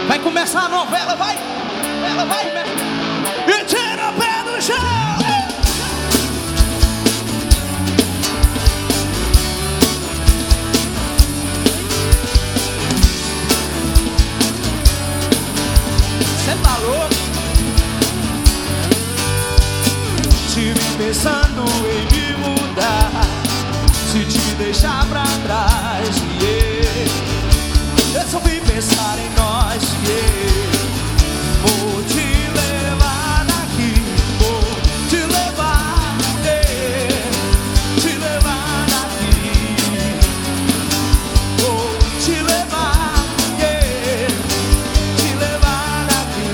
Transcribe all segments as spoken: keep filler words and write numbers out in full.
Vai começar a novela, vai. Ela vai, e tira o pé do chão. Cê tá louco? Tive pensando em me mudar, se te deixar pra trás, yeah. Resolvi pensar em nós, yeah. Vou te levar daqui, vou te levar, yeah. Te levar daqui, vou te levar, yeah. Te levar daqui.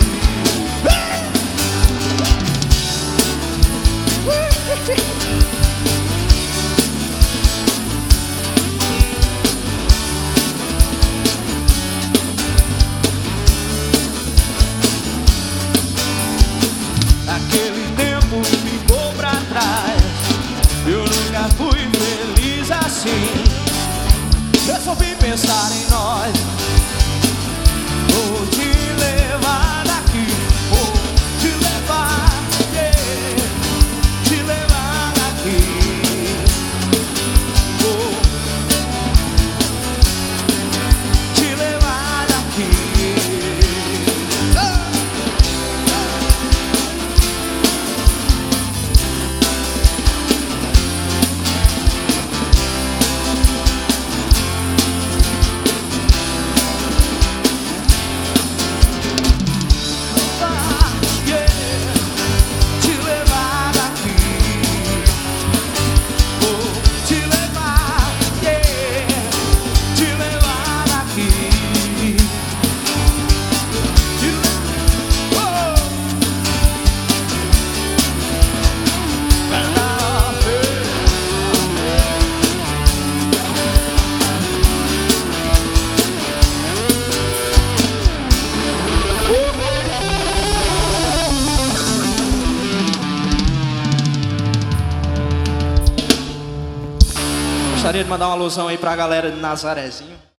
Aquele tempo ficou pra trás, eu nunca fui feliz assim. Resolvi pensar em nós, vou te levar daqui, vou te levar, yeah. Te levar daqui, vou te levar daqui. Gostaria de mandar uma alusão aí pra galera de Nazarezinho.